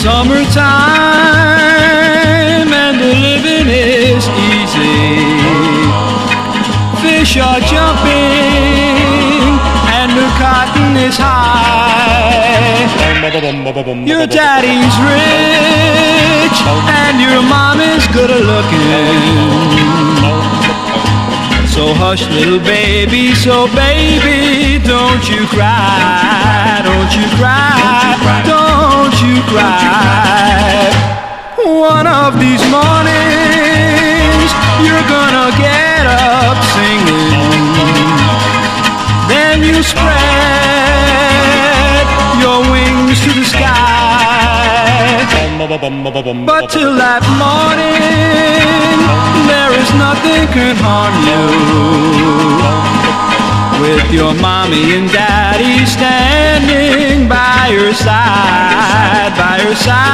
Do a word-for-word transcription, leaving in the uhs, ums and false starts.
Summertime and the living is easy. Fish are jumping and the cotton is high. Your daddy's rich and your mom is good looking. So hush, little baby, so baby, don't you cry, don't you cry, don't you cry. One of these mornings, you're gonna get up singing. Then you spread your wings to the sky. But till that morning, there is nothing can harm you. With your mommy and daddy standing by your side, by your side.